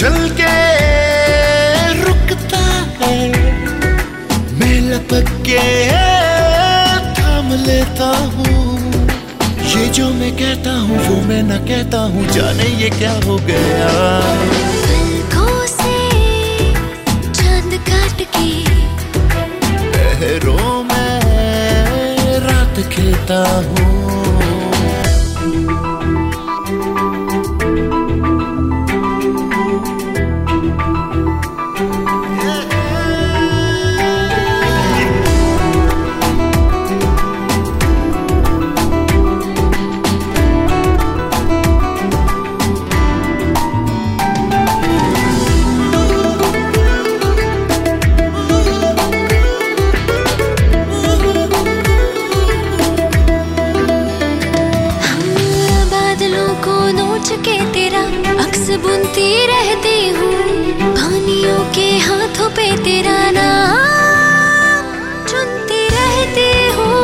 चल के रुकता है, मैं लपक के थाम लेता हूँ। ये जो मैं कहता हूँ वो मैं ना कहता हूँ, जाने ये क्या हो गया। पलकों से चांद काट के पहरों में रात खेता हूँ। के तेरा अक्स बुनती रहती हूँ, पानियों के हाथों पे तेरा नाम चुनती रहती हूँ।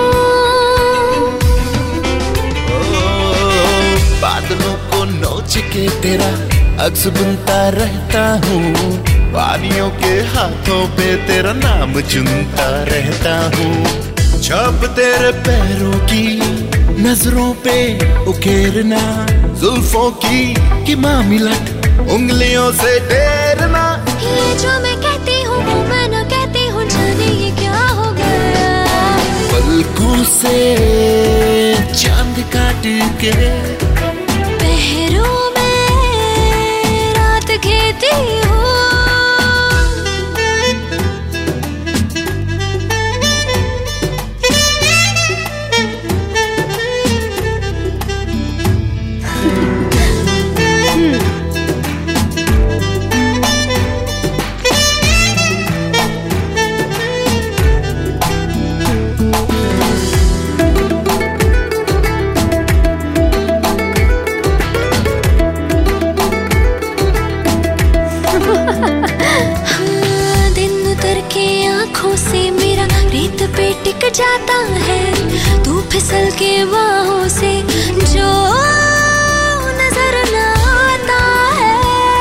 बादलों को नोच के तेरा अक्स बुनता रहता हूँ, पानियों के हाथों पे तेरा नाम चुनता रहता हूँ। छाप तेरे पैरों की नजरों पे उकेरना, जुल्फों की मामिलत उंगलियों से टेरना। ये जो मैं कहती हूँ वो मैं ना कहती हूँ, जाने ये क्या हो गया। पलकों से चांद काट के पहरों में रात खेती हूँ। आँखों से मेरा रेत पे टिक जाता है, तू फिसल के बाहों से जो नजर न आता है।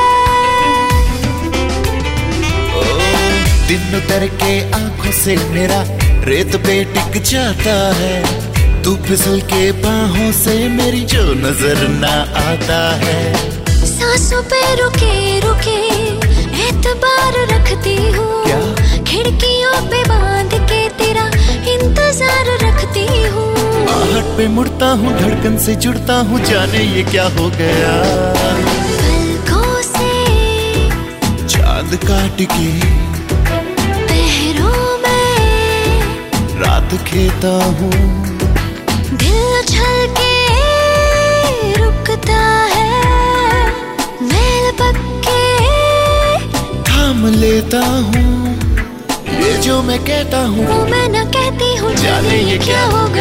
दिन उतर के आँखों से मेरा रेत पे टिक जाता है, तू फिसल के बाहों से मेरी जो नजर न आता है। सांसों पे रुके रुके एतबार रखती हूँ, खिड़कियों पे बांध के तेरा इंतजार रखती हूँ। आहट पे मुड़ता हूँ, धड़कन से जुड़ता हूँ, जाने ये क्या हो गया। पलकों से चांद काट के पहरों में रात खेता हूँ। दिल छल के रुकता है, मैं लपक के थाम लेता हूँ। ये जो मैं कहता हूँ वो मैं ना कहती हूँ, जाने ये क्या हो गया।